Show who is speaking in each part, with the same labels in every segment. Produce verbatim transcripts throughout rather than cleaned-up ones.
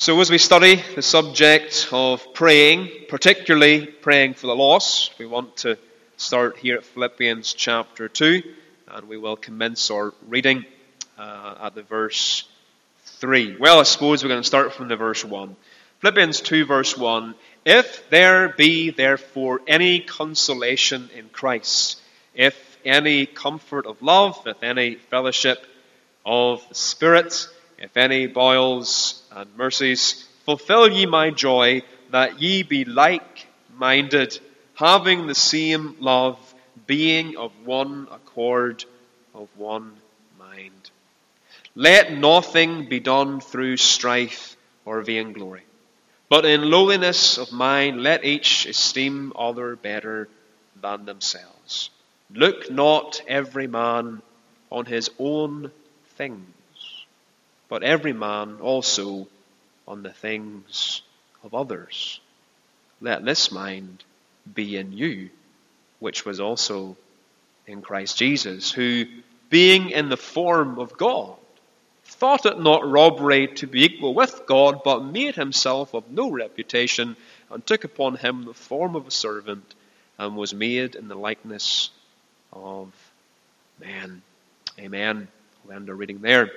Speaker 1: So as we study the subject of praying, particularly praying for the lost, we want to start here at Philippians chapter two, and we will commence our reading uh, at the verse three. Well, I suppose we're going to start from the verse one. Philippians two verse one, "If there be therefore any consolation in Christ, if any comfort of love, if any fellowship of the Spirit, if any bowels and mercies, fulfill ye my joy, that ye be like-minded, having the same love, being of one accord, of one mind. Let nothing be done through strife or vainglory, but in lowliness of mind let each esteem other better than themselves. Look not every man on his own things, but every man also on the things of others. Let this mind be in you, which was also in Christ Jesus, who, being in the form of God, thought it not robbery to be equal with God, but made himself of no reputation, and took upon him the form of a servant, and was made in the likeness of men." Amen. We'll end our reading there.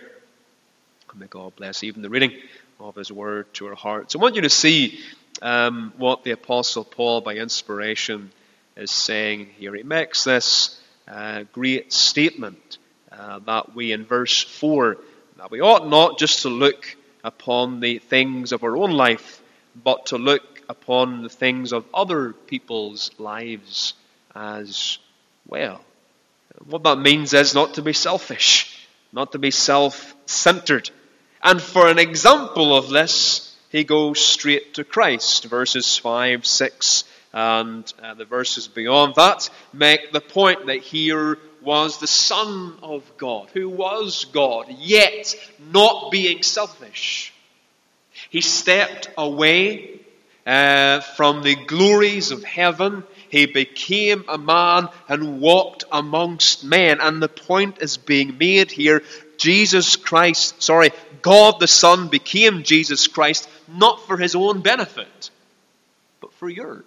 Speaker 1: May God bless even the reading of His Word to our hearts. I want you to see um, what the Apostle Paul, by inspiration, is saying here. He makes this uh, great statement uh, that we, in verse four, that we ought not just to look upon the things of our own life, but to look upon the things of other people's lives as well. What that means is not to be selfish, not to be self-centered. And for an example of this, he goes straight to Christ. Verses five, six, and uh, the verses beyond that make the point that here was the Son of God, who was God, yet not being selfish. He stepped away uh, from the glories of heaven. He became a man and walked amongst men. And the point is being made here. Jesus Christ, sorry, God the Son became Jesus Christ, not for his own benefit, but for yours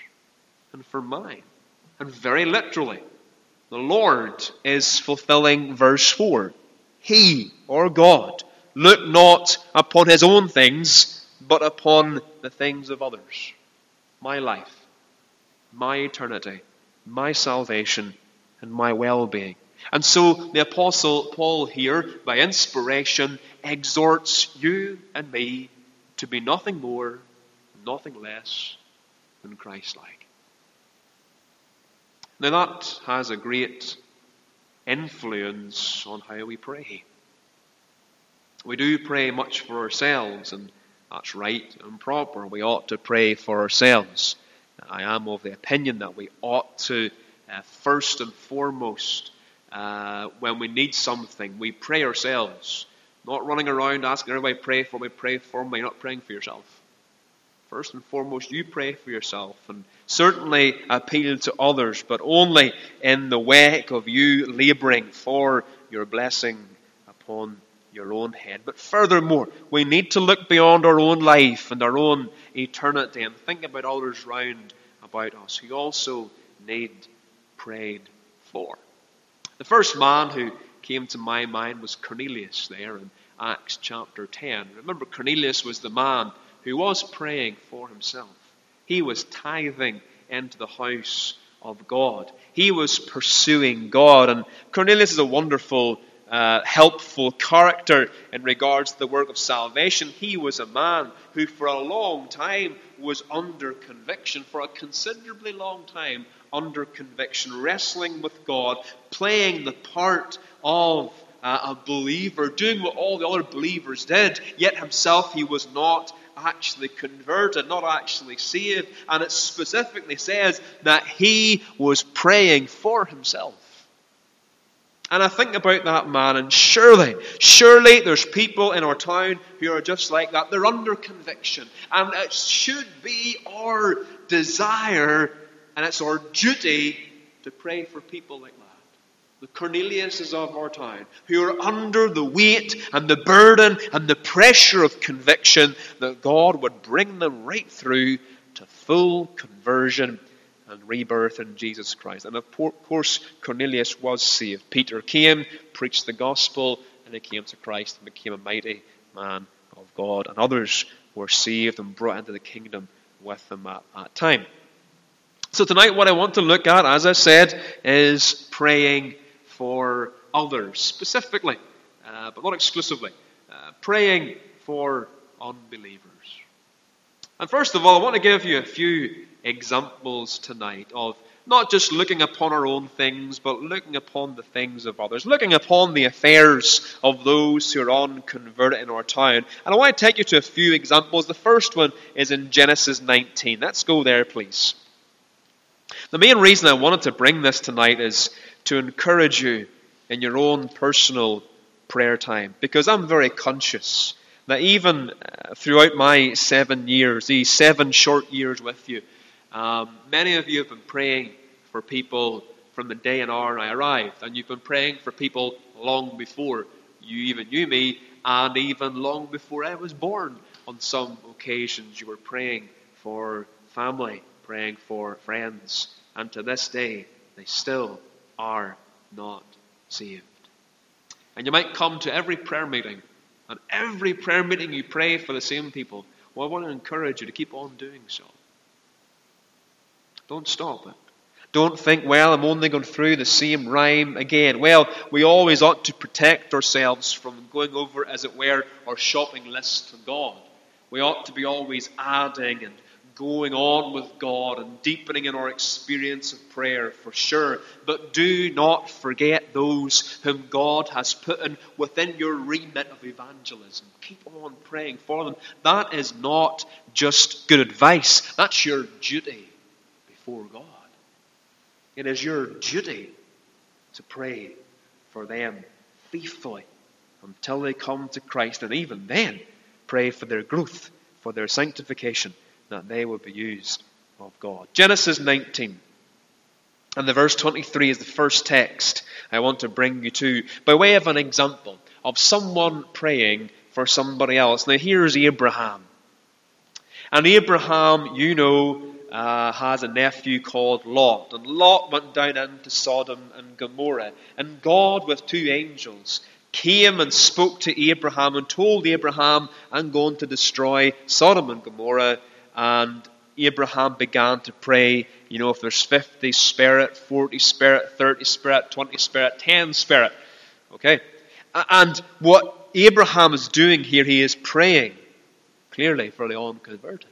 Speaker 1: and for mine. And very literally, the Lord is fulfilling verse four. He, or God, looked not upon his own things, but upon the things of others. My life, my eternity, my salvation, and my well-being. And so the Apostle Paul here, by inspiration, exhorts you and me to be nothing more, nothing less than Christ-like. Now that has a great influence on how we pray. We do pray much for ourselves, and that's right and proper. We ought to pray for ourselves. I am of the opinion that we ought to, uh, first and foremost, uh, when we need something, we pray ourselves. Not running around asking everybody pray for me, pray for me. You're not praying for yourself. First and foremost, you pray for yourself, and certainly appeal to others, but only in the wake of you labouring for your blessing upon your own head. But furthermore, we need to look beyond our own life and our own eternity and think about others round about us who also need prayed for. The first man who came to my mind was Cornelius there in Acts chapter ten. Remember, Cornelius was the man who was praying for himself. He was tithing into the house of God. He was pursuing God. And Cornelius is a wonderful, uh, helpful character in regards to the work of salvation. He was a man who for a long time was under conviction, for a considerably long time under conviction, wrestling with God, playing the part of uh, a believer, doing what all the other believers did, yet himself he was not actually converted, not actually saved. And it specifically says that he was praying for himself. And I think about that man, and surely, surely there's people in our town who are just like that. They're under conviction. And it should be our desire, and it's our duty to pray for people like that. the Corneliuses of our time, who are under the weight and the burden and the pressure of conviction, that God would bring them right through to full conversion and rebirth in Jesus Christ. And of course, Cornelius was saved. Peter came, preached the gospel, and he came to Christ and became a mighty man of God. And others were saved and brought into the kingdom with him at that time. So tonight what I want to look at, as I said, is praying for others, specifically, uh, but not exclusively. Uh, praying for unbelievers. And first of all, I want to give you a few examples tonight of not just looking upon our own things, but looking upon the things of others, looking upon the affairs of those who are unconverted in our town. And I want to take you to a few examples. The first one is in Genesis nineteen. Let's go there, please. The main reason I wanted to bring this tonight is to encourage you in your own personal prayer time, because I'm very conscious that even throughout my seven years, these seven short years with you, um, many of you have been praying for people from the day and hour I arrived, and you've been praying for people long before you even knew me, and even long before I was born. On some occasions you were praying for family, praying for friends, and to this day they still are not saved. And you might come to every prayer meeting, and every prayer meeting you pray for the same people. Well, I want to encourage you to keep on doing so. Don't stop it. Don't think, well, I'm only going through the same rhyme again. Well, we always ought to protect ourselves from going over, as it were, our shopping list to God. We ought to be always adding and going on with God and deepening in our experience of prayer, for sure. But do not forget those whom God has put in within your remit of evangelism. Keep on praying for them. That is not just good advice. That's your duty before God. It is your duty to pray for them faithfully until they come to Christ. And even then, pray for their growth, for their sanctification, that they will be used of God. Genesis nineteen. And the verse twenty-three is the first text I want to bring you to, by way of an example of someone praying for somebody else. Now here's Abraham. And Abraham, you know, uh, has a nephew called Lot. And Lot went down into Sodom and Gomorrah. And God, with two angels, came and spoke to Abraham and told Abraham, I'm going to destroy Sodom and Gomorrah. And Abraham began to pray, you know, if there's fifty, spare it, forty, spare it, thirty, spare it, twenty, spare it, ten, spare it. Okay? And what Abraham is doing here, he is praying clearly for the unconverted.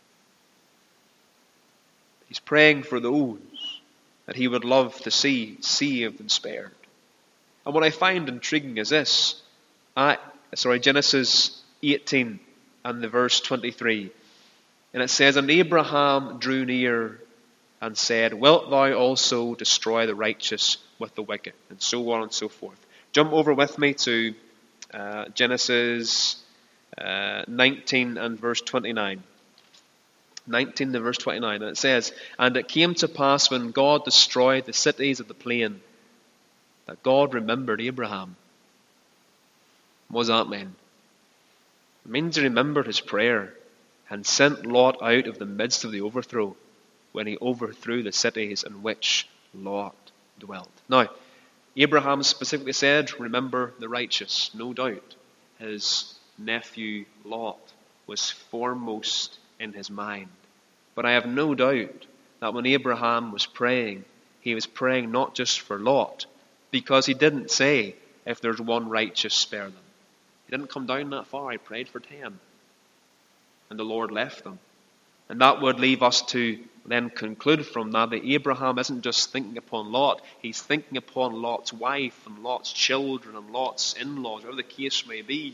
Speaker 1: He's praying for those that he would love to see saved and spared. And what I find intriguing is this. I, sorry, Genesis eighteen and the verse twenty-three. And it says, and Abraham drew near and said, wilt thou also destroy the righteous with the wicked? And so on and so forth. Jump over with me to uh, Genesis uh, nineteen and verse twenty-nine. nineteen and verse twenty-nine. And it says, and it came to pass when God destroyed the cities of the plain, that God remembered Abraham. What does that mean? It means he remembered his prayer and sent Lot out of the midst of the overthrow, when he overthrew the cities in which Lot dwelt. Now, Abraham specifically said, remember the righteous. No doubt his nephew Lot was foremost in his mind. But I have no doubt that when Abraham was praying, he was praying not just for Lot, because he didn't say, if there's one righteous, spare them. He didn't come down that far. He prayed for ten. And the Lord left them. And that would leave us to then conclude from that that Abraham isn't just thinking upon Lot. He's thinking upon Lot's wife and Lot's children and Lot's in-laws, whatever the case may be.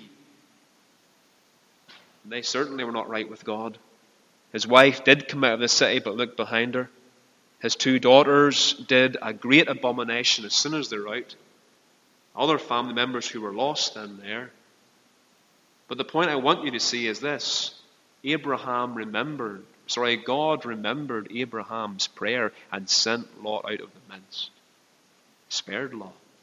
Speaker 1: And they certainly were not right with God. His wife did come out of the city but looked behind her. His two daughters did a great abomination as soon as they're out. Other family members who were lost in there. But the point I want you to see is this. Abraham remembered, sorry, God remembered Abraham's prayer and sent Lot out of the midst. Spared Lot.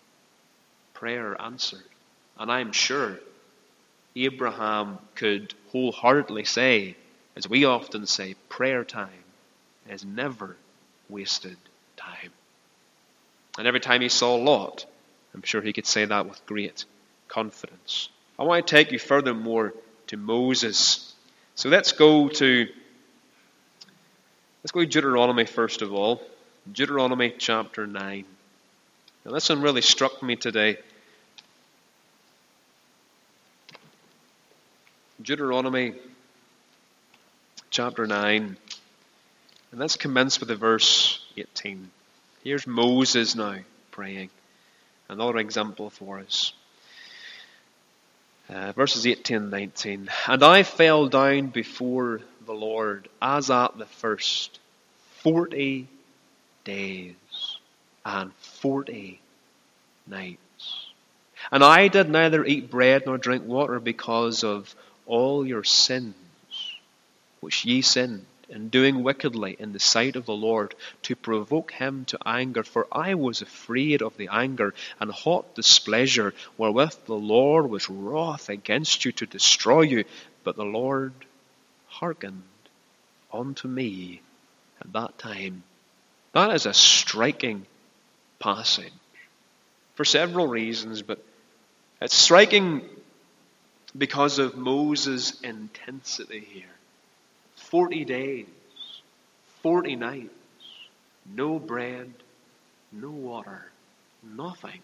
Speaker 1: prayer answered. And I'm sure Abraham could wholeheartedly say, as we often say, prayer time is never wasted time. And every time he saw Lot, I'm sure he could say that with great confidence. I want to take you furthermore to Moses. So let's go to let's go to Deuteronomy first of all. Deuteronomy chapter nine. Now this one really struck me today. Deuteronomy chapter nine. And let's commence with the verse eighteen. Here's Moses now praying. Another example for us. Uh, verses eighteen and nineteen. And I fell down before the Lord as at the first forty days and forty nights. And I did neither eat bread nor drink water because of all your sins, which ye sinned in doing wickedly in the sight of the Lord, to provoke him to anger. For I was afraid of the anger and hot displeasure wherewith the Lord was wroth against you to destroy you. But the Lord hearkened unto me at that time. That is a striking passage for several reasons, but it's striking because of Moses' intensity here. Forty days, forty nights, no bread, no water, nothing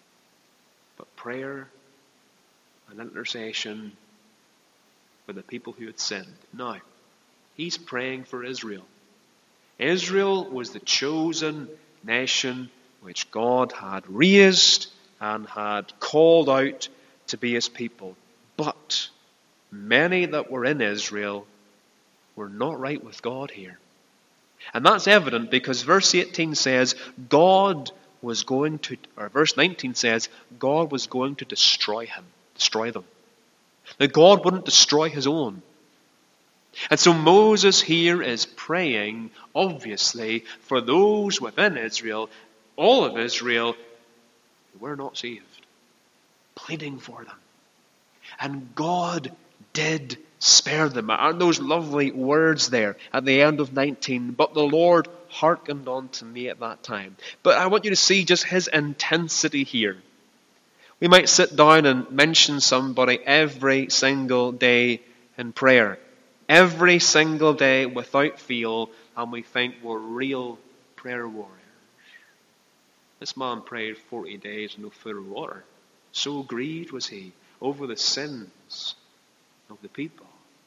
Speaker 1: but prayer and intercession for the people who had sinned. Now, he's praying for Israel. Israel was the chosen nation which God had raised and had called out to be his people. But many that were in Israel were not right with God here. And that's evident because verse eighteen says God was going to, or verse nineteen says God was going to destroy him, destroy them. Now God wouldn't destroy his own. And so Moses here is praying, obviously, for those within Israel, all of Israel, who were not saved, pleading for them. And God did spare them. Aren't those lovely words there at the end of nineteen? But the Lord hearkened unto me at that time. But I want you to see just his intensity here. We might sit down and mention somebody every single day in prayer. Every single day without fail, and we think we're real prayer warriors. This man prayed forty days, no food or water. So grieved was he over the sins of the people.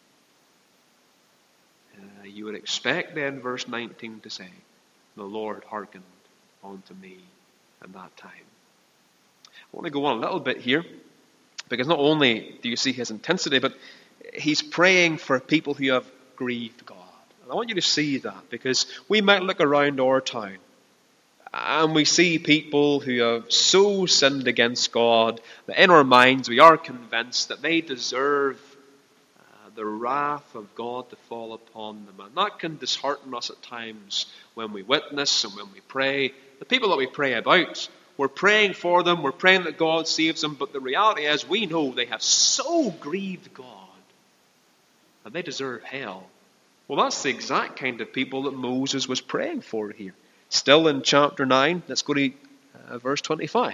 Speaker 1: Uh, you would expect then verse nineteen to say, the Lord hearkened unto me at that time. I want to go on a little bit here, because not only do you see his intensity, but he's praying for people who have grieved God. And I want you to see that, because we might look around our town and we see people who have so sinned against God that in our minds we are convinced that they deserve uh, the wrath of God to fall upon them. And that can dishearten us at times when we witness and when we pray. The people that we pray about, we're praying for them, we're praying that God saves them, but the reality is we know they have so grieved God that they deserve hell. Well, that's the exact kind of people that Moses was praying for here. Still in chapter nine, let's go to uh, verse twenty-five.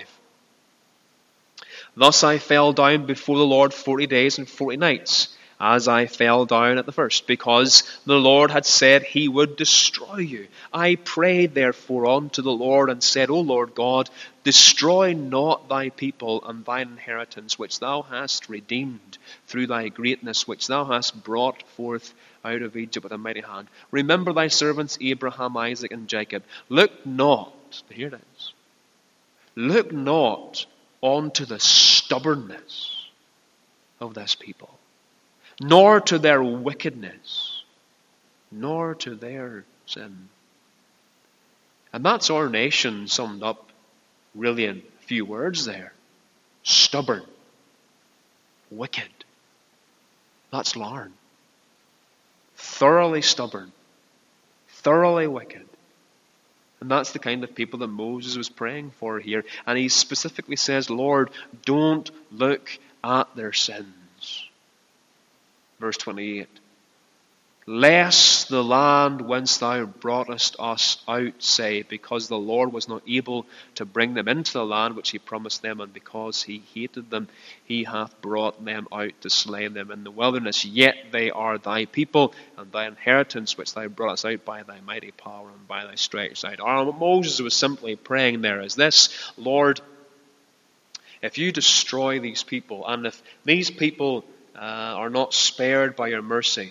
Speaker 1: Thus I fell down before the Lord forty days and forty nights, as I fell down at the first, because the Lord had said he would destroy you. I prayed therefore unto the Lord, and said, O Lord God, destroy not thy people and thine inheritance, which thou hast redeemed through thy greatness, which thou hast brought forth out of Egypt with a mighty hand. Remember thy servants Abraham, Isaac, and Jacob. Look not, here it is, look not unto the stubbornness of this people, nor to their wickedness, nor to their sin. And that's our nation summed up really in a few words there. Stubborn. Wicked. That's Larne. Thoroughly stubborn. Thoroughly wicked. And And that's the kind of people that Moses was praying for here. And he specifically says, Lord, don't look at their sins. Verse twenty-eight. Lest the land whence thou broughtest us out say, because the Lord was not able to bring them into the land which he promised them, and because he hated them, he hath brought them out to slay them in the wilderness. Yet they are thy people, and thy inheritance which thou broughtest out by thy mighty power and by thy stretched out arm. What Moses was simply praying there is this: Lord, if you destroy these people, and if these people uh, are not spared by your mercy,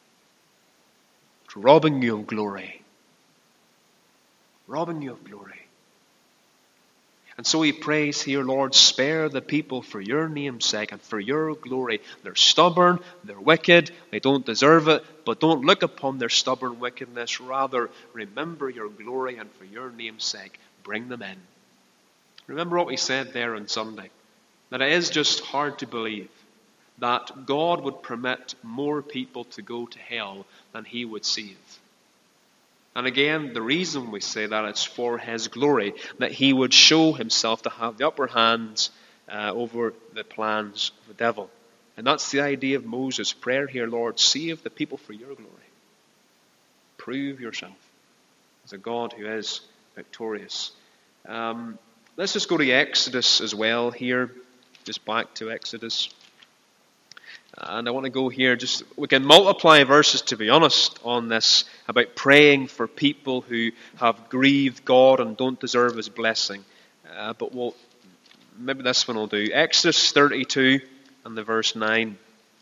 Speaker 1: robbing you of glory. Robbing you of glory. And so he prays here, Lord, spare the people for your name's sake and for your glory. They're stubborn, they're wicked, they don't deserve it, but don't look upon their stubborn wickedness. Rather, remember your glory, and for your name's sake, bring them in. Remember what we said there on Sunday, that it is just hard to believe that God would permit more people to go to hell than he would save. And again, the reason we say that is for his glory, that he would show himself to have the upper hand uh, over the plans of the devil. And that's the idea of Moses' prayer here: Lord, save the people for your glory. Prove yourself as a God who is victorious. Um, let's just go to Exodus as well here, just back to Exodus. And I want to go here, just we can multiply verses, to be honest, on this, about praying for people who have grieved God and don't deserve his blessing. Uh, but we'll, maybe this one will do. Exodus thirty-two and the verse nine.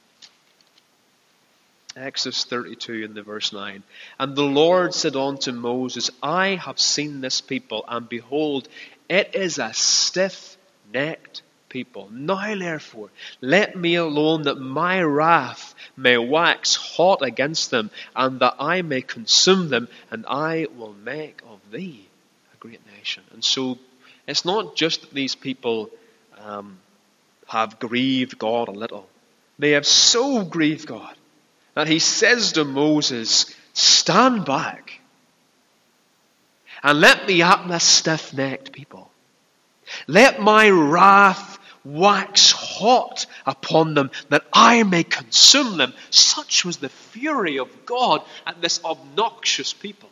Speaker 1: Exodus thirty-two and the verse nine. And the Lord said unto Moses, I have seen this people, and behold, it is a stiff-necked people. Now therefore, let me alone, that my wrath may wax hot against them, and that I may consume them, and I will make of thee a great nation. And so it's not just that these people um, have grieved God a little. They have so grieved God that he says to Moses, stand back and let me at this stiff-necked people. Let my wrath wax hot upon them, that I may consume them. Such was the fury of God at this obnoxious people.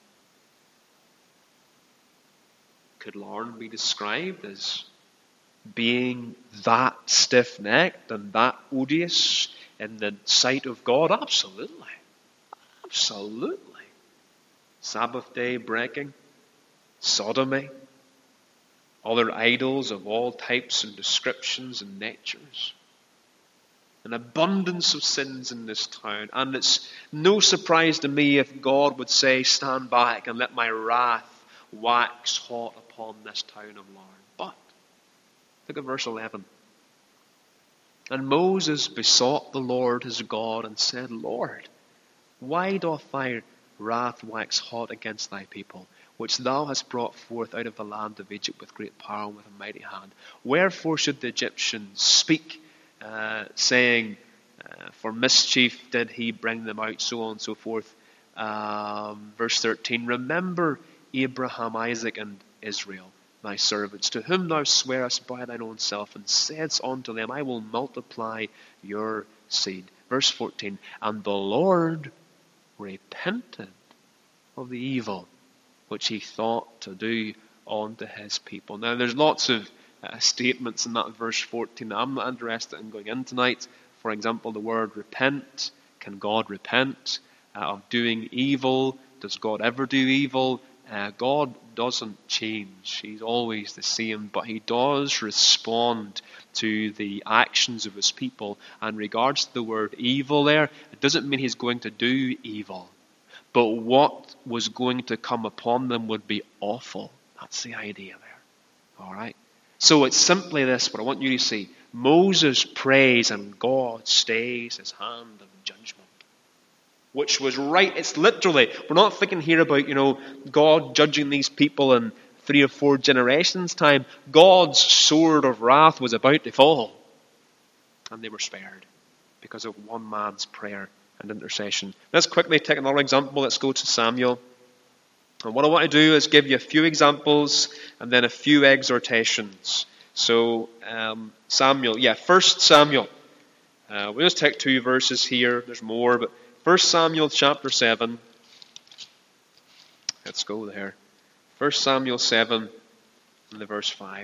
Speaker 1: Could Lauren be described as being that stiff-necked and that odious in the sight of God? Absolutely. Absolutely. Sabbath day breaking, sodomy, other idols of all types and descriptions and natures. An abundance of sins in this town. And it's no surprise to me if God would say, stand back and let my wrath wax hot upon this town of Larne. But, look at verse eleven. And Moses besought the Lord his God and said, Lord, why doth thy wrath wax hot against thy people, which thou hast brought forth out of the land of Egypt with great power and with a mighty hand? Wherefore should the Egyptians speak, uh, saying, uh, for mischief did he bring them out, so on and so forth. Um, verse thirteen, remember Abraham, Isaac, and Israel, thy servants, to whom thou swearest by thine own self, and saidst unto them, I will multiply your seed. Verse fourteen, and the Lord repented of the evil which he thought to do unto his people. Now there's lots of uh, statements in that verse fourteen that I'm not interested in going in tonight. For example, the word repent. Can God repent uh, of doing evil? Does God ever do evil? Uh, God doesn't change. He's always the same, but he does respond to the actions of his people. And in regards to the word evil there, it doesn't mean he's going to do evil. But what was going to come upon them would be awful. That's the idea there. All right? So it's simply this, but I want you to see. Moses prays and God stays his hand of judgment. Which was right. It's literally, we're not thinking here about, you know, God judging these people in three or four generations' time. God's sword of wrath was about to fall. And they were spared because of one man's prayer and intercession. Let's quickly take another example. Let's go to Samuel. And what I want to do is give you a few examples and then a few exhortations. So, um, Samuel, yeah, First Samuel. Uh, we'll just take two verses here. There's more, but First Samuel chapter seven. Let's go there. First Samuel seven and the verse five.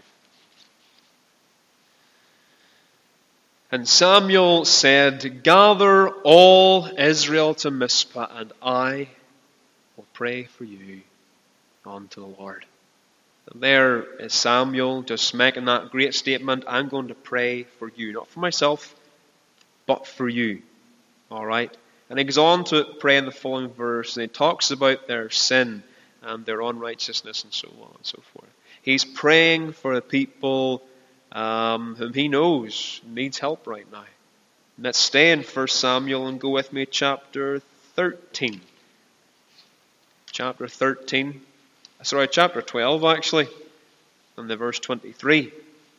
Speaker 1: And Samuel said, "Gather all Israel to Mizpah, and I will pray for you unto the Lord." And there is Samuel just making that great statement, I'm going to pray for you, not for myself, but for you. All right? And he goes on to pray in the following verse, and he talks about their sin and their unrighteousness and so on and so forth. He's praying for the people um, whom he knows needs help right now. And let's stay in First Samuel and go with me chapter thirteen. Chapter thirteen. Sorry, chapter twelve actually, and the verse twenty-three.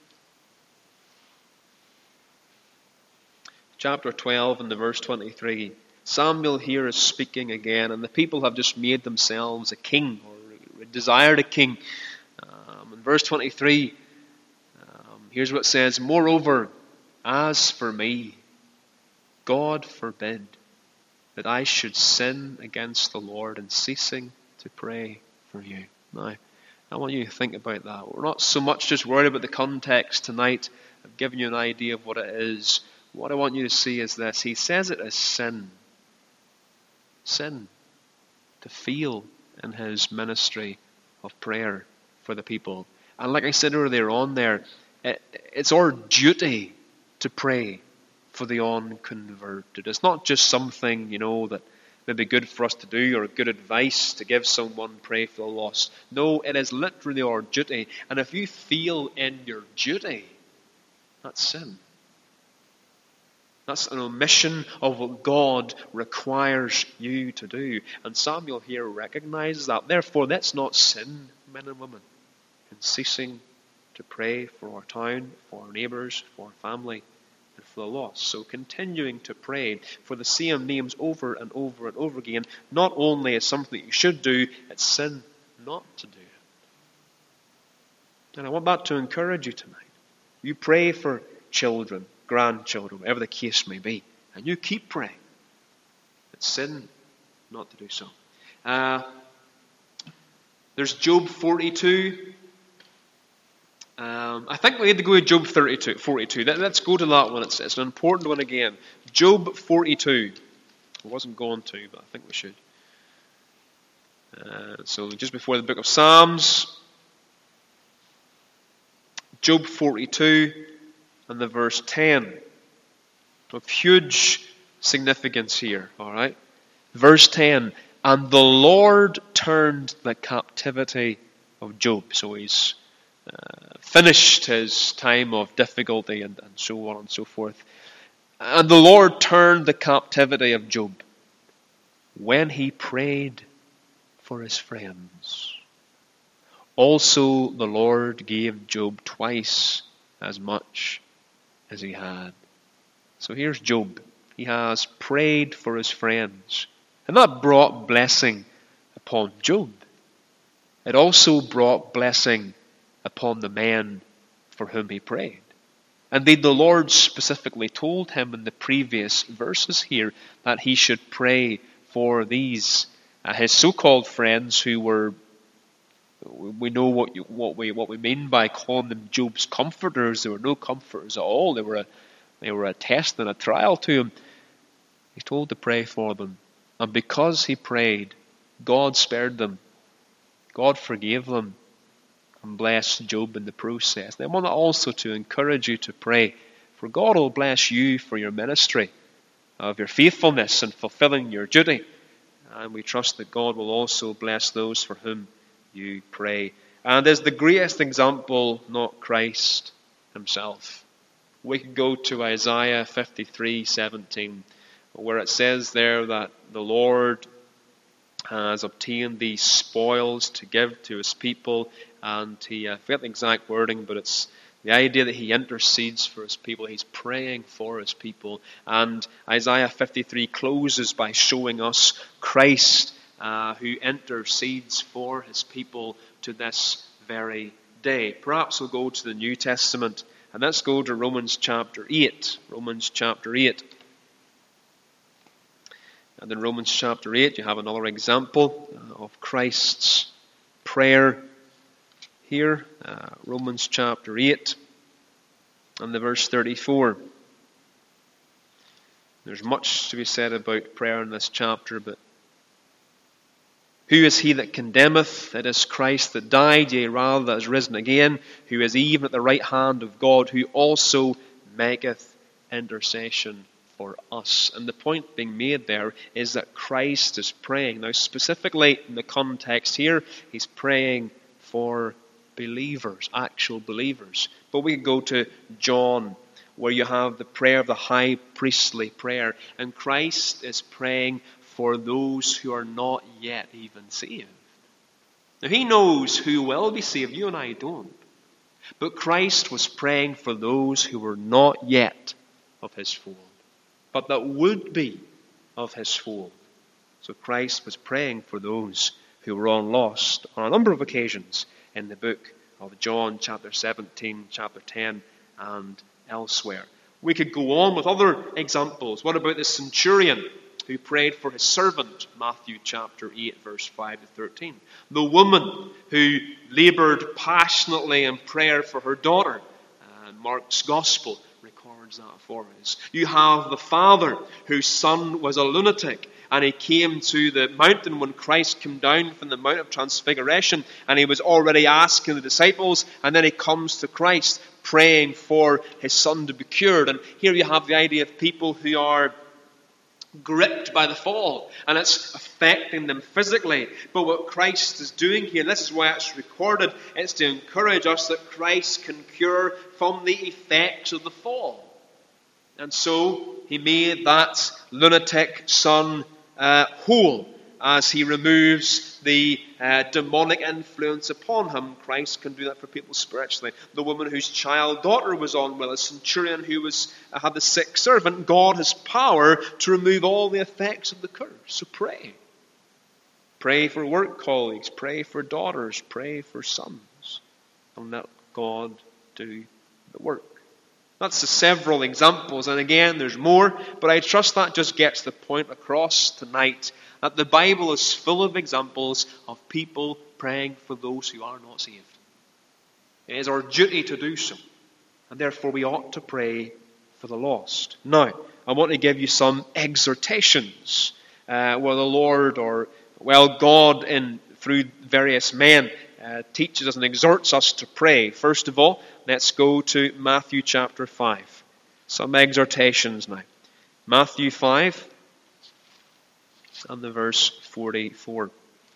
Speaker 1: Chapter twelve and the verse twenty-three. Samuel here is speaking again, and the people have just made themselves a king, or desired a king. Um, in verse twenty-three, um, here's what it says, "Moreover, as for me, God forbid that I should sin against the Lord in ceasing to pray for you." Now, I want you to think about that. We're not so much just worried about the context tonight. I've given you an idea of what it is. What I want you to see is this. He says it as sin. Sin. To feel in his ministry of prayer for the people. And like I said earlier on there, it, it's our duty to pray for the unconverted. It's not just something, you know, that may be good for us to do or good advice to give someone, pray for the lost. No, it is literally our duty. And if you feel in your duty, that's sin. That's an omission of what God requires you to do. And Samuel here recognizes that. Therefore, let's not sin, men and women, in ceasing to pray for our town, for our neighbours, for our family, and for the lost. So continuing to pray for the same names over and over and over again, not only is something that you should do, it's sin not to do it. And I want that to encourage you tonight. You pray for children, grandchildren, whatever the case may be, and you keep praying. It's sin not to do so. Uh, there's Job forty-two. Um, I think we need to go to Job thirty-two, forty-two. Let, let's go to that one. It's, it's an important one again. Job forty-two. I wasn't going to, but I think we should. Uh, so just before the book of Psalms, Job forty-two and the verse ten. Of huge significance here, all right? Verse ten, "And the Lord turned the captivity of Job." So he's uh, finished his time of difficulty and, and so on and so forth. "And the Lord turned the captivity of Job when he prayed for his friends. Also the Lord gave Job twice as much as he had." So here's Job. He has prayed for his friends. And that brought blessing upon Job. It also brought blessing upon the men for whom he prayed. Indeed, the Lord specifically told him in the previous verses here that he should pray for these, uh, his so-called friends who were, we know what you, what we what we mean by calling them Job's comforters. They were no comforters at all. They were a they were a test and a trial to him. He's told to pray for them, and because he prayed, God spared them. God forgave them and blessed Job in the process. And I want also to encourage you to pray, for God will bless you for your ministry, of your faithfulness in fulfilling your duty, and we trust that God will also bless those for whom you pray. And as the greatest example, not Christ himself. We could go to Isaiah fifty-three seventeen, where it says there that the Lord has obtained these spoils to give to his people, and he, I forget the exact wording, but it's the idea that he intercedes for his people. He's praying for his people. And Isaiah fifty-three closes by showing us Christ uh, who intercedes for his people to this very day. Perhaps we'll go to the New Testament, and let's go to Romans chapter eight. Romans chapter eight. And in Romans chapter eight, you have another example of Christ's prayer here. Uh, Romans chapter eight and the verse thirty-four. There's much to be said about prayer in this chapter, but who is he that condemneth? It is Christ that died, yea, rather that is risen again, who is even at the right hand of God, who also maketh intercession for us. And the point being made there is that Christ is praying. Now, specifically in the context here, he's praying for believers, actual believers. But we can go to John, where you have the prayer of the high priestly prayer, and Christ is praying for those who are not yet even saved. Now, he knows who will be saved. You and I don't. But Christ was praying for those who were not yet of his fold, but that would be of his fold. So Christ was praying for those who were on lost on a number of occasions in the book of John, chapter seventeen, chapter ten, and elsewhere. We could go on with other examples. What about the centurion who prayed for his servant? Matthew chapter eight, verse five to thirteen. The woman who laboured passionately in prayer for her daughter. Uh, Mark's Gospel records that for us. You have the father whose son was a lunatic, and he came to the mountain when Christ came down from the Mount of Transfiguration, and he was already asking the disciples, and then he comes to Christ praying for his son to be cured. And here you have the idea of people who are gripped by the fall, and it's affecting them physically. But what Christ is doing here, and this is why it's recorded, it's to encourage us that Christ can cure from the effects of the fall. And so he made that lunatic son uh, whole. As he removes the uh, demonic influence upon him, Christ can do that for people spiritually. The woman whose child daughter was unwell, a centurion who was uh, had the sick servant, God has power to remove all the effects of the curse. So pray. Pray for work colleagues, pray for daughters, pray for sons, and let God do the work. That's the several examples, and again, there's more, but I trust that just gets the point across tonight, that the Bible is full of examples of people praying for those who are not saved. It is our duty to do so, and therefore we ought to pray for the lost. Now, I want to give you some exhortations uh, where the Lord, or, well, God in through various men, uh, teaches us and exhorts us to pray. First of all, let's go to Matthew chapter five. Some exhortations now. Matthew five and the verse forty-four.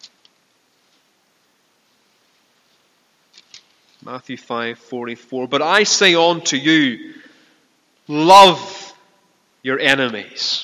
Speaker 1: Matthew five forty-four. But I say unto you, love your enemies.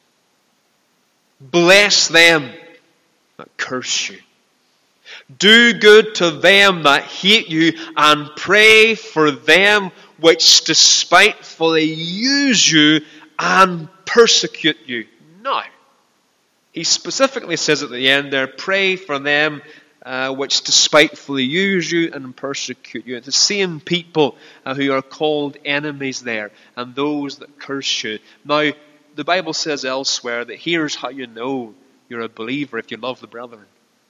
Speaker 1: Bless them that curse you. Do good to them that hate you, and pray for them which despitefully use you and persecute you. Now, he specifically says at the end there, pray for them uh, which despitefully use you and persecute you. It's the same people uh, who are called enemies there, and those that curse you. Now, the Bible says elsewhere that here's how you know you're a believer, if you love the brethren.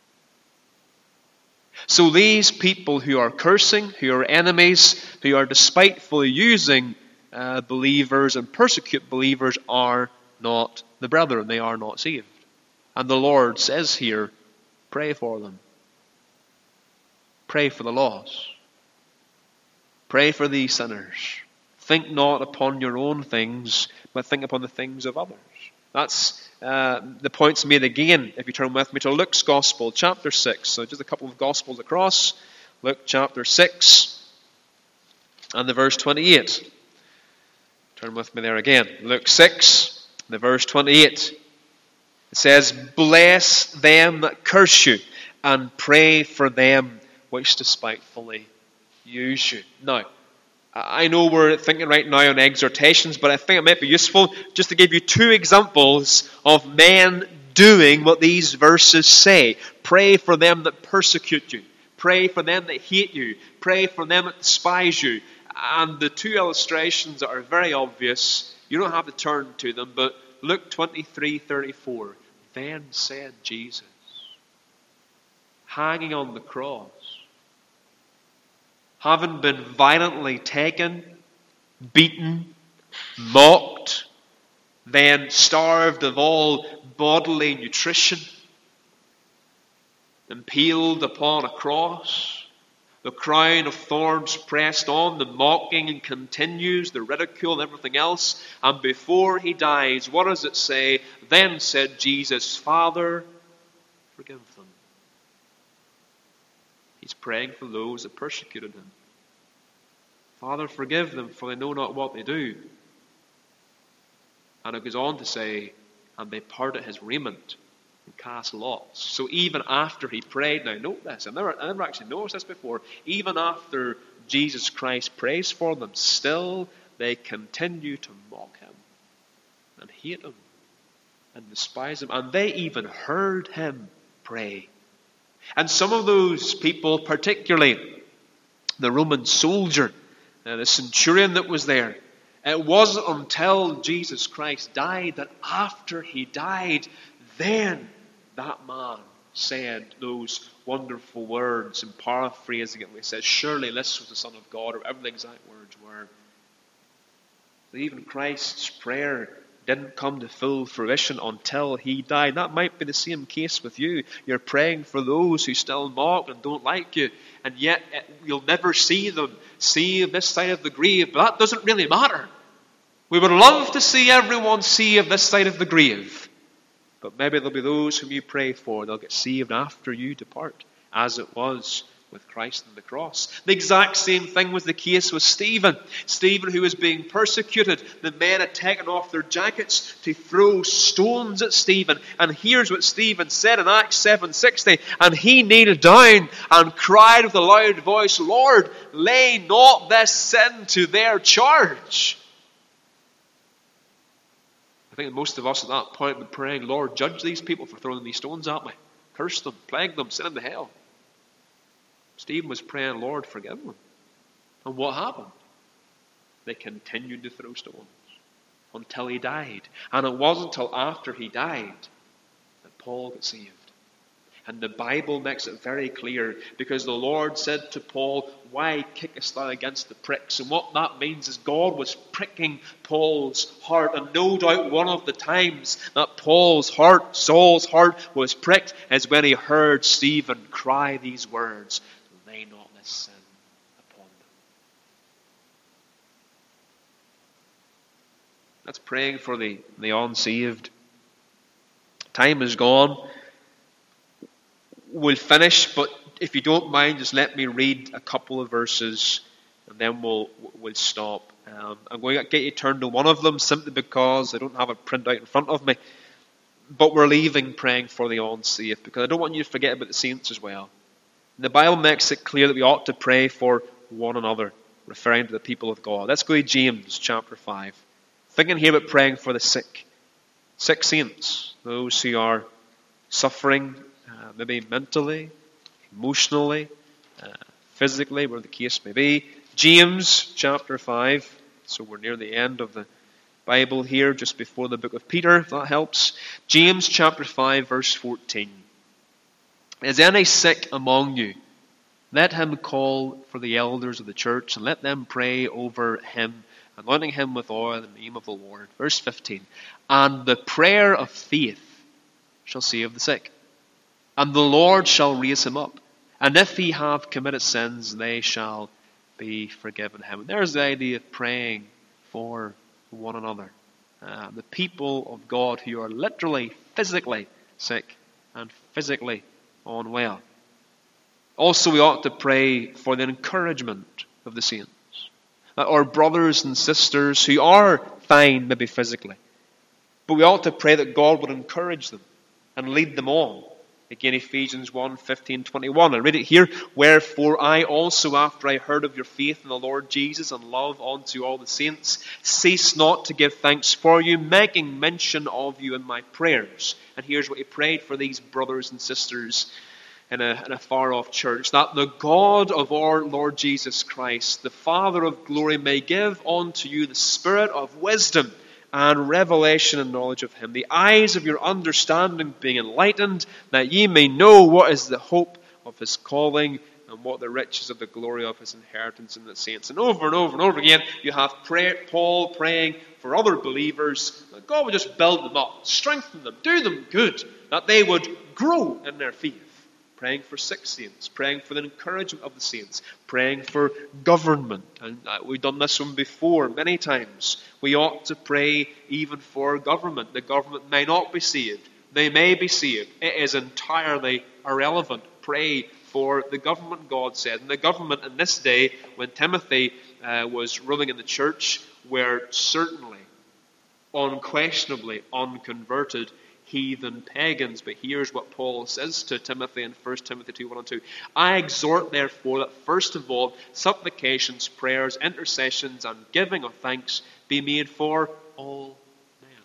Speaker 1: So these people who are cursing, who are enemies, who are despitefully using uh, believers and persecute believers are not the brethren. They are not saved. And the Lord says here, pray for them. Pray for the lost. Pray for these sinners. Think not upon your own things, but think upon the things of others. That's uh, the points made again, if you turn with me to Luke's Gospel, chapter six. So just a couple of Gospels across. Luke chapter six and the verse twenty-eight. Turn with me there again. Luke six, the verse twenty-eight. It says, bless them that curse you, and pray for them which despitefully use you. Now, I know we're thinking right now on exhortations, but I think it might be useful just to give you two examples of men doing what these verses say. Pray for them that persecute you. Pray for them that hate you. Pray for them that despise you. And the two illustrations that are very obvious, you don't have to turn to them, but Luke twenty-three thirty-four. Then said Jesus, hanging on the cross, having been violently taken, beaten, mocked, then starved of all bodily nutrition, impaled upon a cross, the crown of thorns pressed on, the mocking and continues, the ridicule and everything else. And before he dies, what does it say? Then said Jesus, Father, forgive them. He's praying for those that persecuted him. Father, forgive them, for they know not what they do. And it goes on to say, and they parted his raiment and cast lots. So even after he prayed, now note this, I've never, I never actually noticed this before, even after Jesus Christ prays for them, still they continue to mock him and hate him and despise him. And they even heard him pray. And some of those people, particularly the Roman soldier, uh, the centurion that was there, it wasn't until Jesus Christ died that after he died, then that man said those wonderful words, and paraphrasing it, he says, surely this was the Son of God, or whatever the exact words were. So even Christ's prayer didn't come to full fruition until he died. That might be the same case with you. You're praying for those who still mock and don't like you, and yet you'll never see them see this side of the grave. But that doesn't really matter. We would love to see everyone saved this side of the grave. But maybe there'll be those whom you pray for, they'll get saved after you depart, as it was with Christ on the cross. The exact same thing was the case with Stephen. Stephen, who was being persecuted, the men had taken off their jackets to throw stones at Stephen. And here's what Stephen said in Acts seven sixty. And he kneeled down and cried with a loud voice, Lord, lay not this sin to their charge. I think most of us at that point were praying, Lord, judge these people for throwing these stones at me. Curse them, plague them, send them to hell. Stephen was praying, Lord, forgive them. And what happened? They continued to throw stones until he died. And it wasn't until after he died that Paul got saved. And the Bible makes it very clear, because the Lord said to Paul, why kickest thou against the pricks? And what that means is God was pricking Paul's heart. And no doubt one of the times that Paul's heart, Saul's heart, was pricked is when he heard Stephen cry these words, lay not this sin upon them. That's praying for the, the unsaved. Time is gone. We'll finish, but if you don't mind, just let me read a couple of verses and then we'll we'll stop. Um, I'm going to get you turned to one of them simply because I don't have a printout in front of me. But we're leaving praying for the unsaved because I don't want you to forget about the saints as well. And the Bible makes it clear that we ought to pray for one another, referring to the people of God. Let's go to James chapter five. Thinking here about praying for the sick. Sick saints, those who are suffering, Uh, maybe mentally, emotionally, uh, physically, where the case may be. James chapter five. So we're near the end of the Bible here, just before the book of Peter, if that helps. James chapter five, verse fourteen. Is any sick among you? Let him call for the elders of the church, and let them pray over him, anointing him with oil in the name of the Lord. Verse fifteen. And the prayer of faith shall save the sick, and the Lord shall raise him up. And if he have committed sins, they shall be forgiven him. And there's the idea of praying for one another. Uh, the people of God who are literally, physically sick and physically unwell. Also, we ought to pray for the encouragement of the saints. Uh, our brothers and sisters who are fine, maybe physically. But we ought to pray that God would encourage them and lead them on Again, Ephesians one, fifteen, twenty-one. I read it here. Wherefore I also, after I heard of your faith in the Lord Jesus and love unto all the saints, cease not to give thanks for you, making mention of you in my prayers. And here's what he prayed for these brothers and sisters in a, in a far-off church. That the God of our Lord Jesus Christ, the Father of glory, may give unto you the spirit of wisdom and revelation and knowledge of him, the eyes of your understanding being enlightened, that ye may know what is the hope of his calling, and what the riches of the glory of his inheritance in the saints. And over and over and over again, you have prayer, Paul praying for other believers, that God would just build them up, strengthen them, do them good, that they would grow in their faith. Praying for sick saints, praying for the encouragement of the saints, praying for government. And uh, we've done this one before many times. We ought to pray even for government. The government may not be saved. They may be saved. It is entirely irrelevant. Pray for the government, God said. And the government in this day, when Timothy uh, was ruling in the church, were certainly, unquestionably unconverted heathen pagans. But here's what Paul says to Timothy in First Timothy two, one and two. I exhort therefore that first of all supplications, prayers, intercessions, and giving of thanks be made for all men.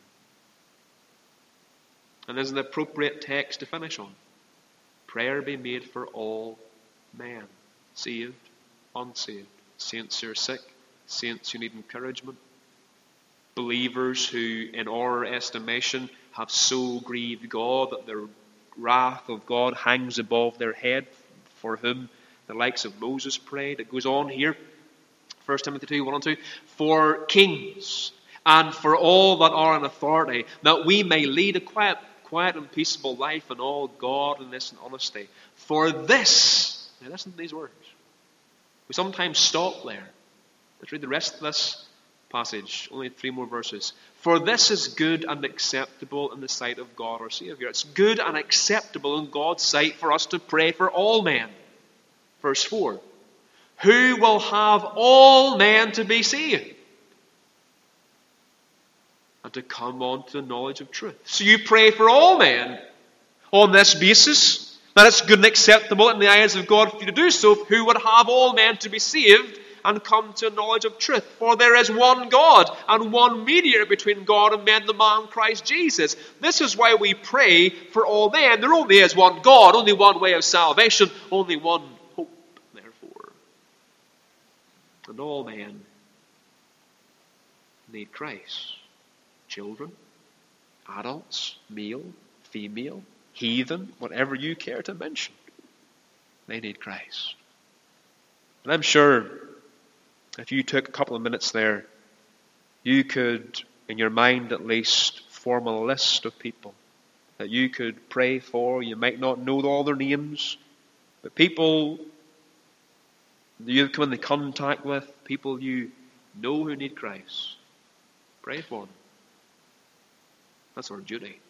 Speaker 1: And there's an appropriate text to finish on. Prayer be made for all men. Saved, unsaved. Saints who are sick, saints who need encouragement. Believers who, in our estimation, have so grieved God that the wrath of God hangs above their head, for whom the likes of Moses prayed. It goes on here, First Timothy two, one and two. For kings and for all that are in authority, that we may lead a quiet, quiet and peaceable life in all godliness and honesty. For this, now listen to these words. We sometimes stop there. Let's read the rest of this passage, only three more verses. For this is good and acceptable in the sight of God our Saviour. It's good and acceptable in God's sight for us to pray for all men. Verse four. Who will have all men to be saved and to come on to the knowledge of truth. So you pray for all men on this basis, that it's good and acceptable in the eyes of God for you to do so, who would have all men to be saved and come to a knowledge of truth. For there is one God and one mediator between God and men, the man Christ Jesus. This is why we pray for all men. There only is one God, only one way of salvation, only one hope, therefore. And all men need Christ. Children, adults, male, female, heathen, whatever you care to mention, they need Christ. And I'm sure if you took a couple of minutes there, you could, in your mind at least, form a list of people that you could pray for. You might not know all their names, but people you come into contact with, people you know who need Christ. Pray for them. That's our duty.